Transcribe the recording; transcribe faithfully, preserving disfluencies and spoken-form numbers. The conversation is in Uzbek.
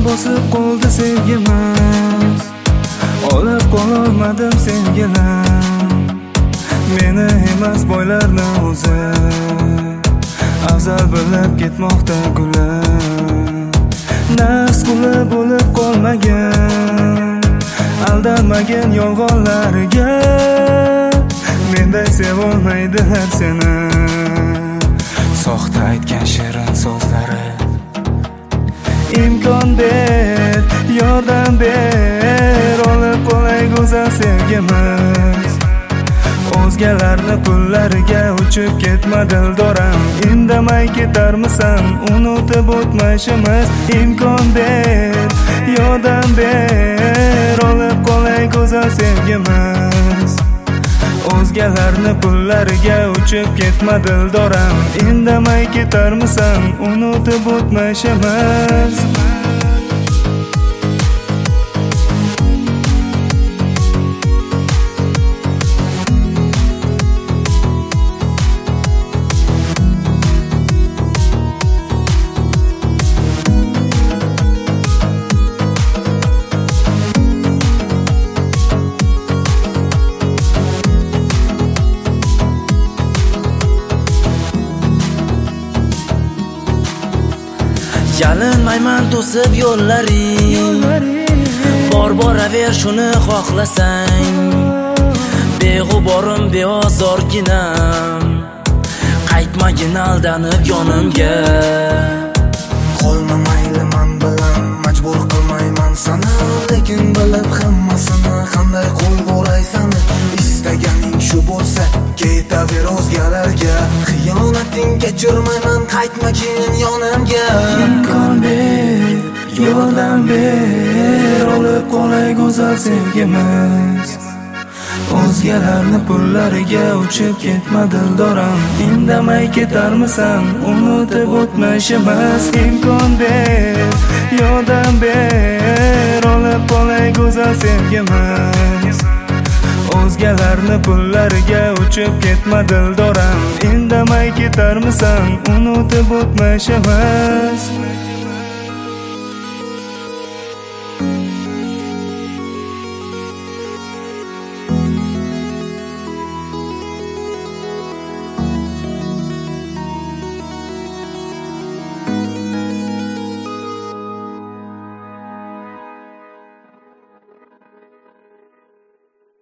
bosib qoldi sevgimiz, olib qololmadim sevgilim. Meni emas boylarni o'zi afzal bilib ketmoqda gulim. Nafs quli bo'lib qolmagan, aldanmagan yolg'onlarga menday sevolmaydilar seni. Soxta aytgan shirin so'zlari. Imkon ber, yordam ber, olib qolay go'zal sevgimiz. O'zgalarni pullariga uchib ketma dildoram, indamay ketarmisan unutib o'tmishimiz. Imkon ber, yordam ber, olib qolay go'zal sevgimiz. O'zgalarni pullariga uchib ketma dildoram, indamay ketarmisan unutib o'tmishimiz. Yalinmayman to'sib yo'llaring, bor boraver shuni xohlasang. Beg'uborim beozorginam, qaytmagin aldanib yonimga. Qolma mayli men bilan, majbur qilmayman sani, lekin bilib hammasini qanday qo'yvoraysan. Istaganing shu bo'lsa ketaver o'zgalarga, xiyonating kechirmayman, qaytma keyin yonimga. Imkon ber, yordam ber, olib qolay go'zal sevgimiz. O'zgalarni pullariga uchib ketma dildoram, indamay ketarmisan unutib o'tmishimiz. Imkon ber, yordam ber, olib qolay go'zal sevgimiz. O'zgalarni pullariga uchib ketma dildoram, indamay ketarmisan unutib o'tmishimiz.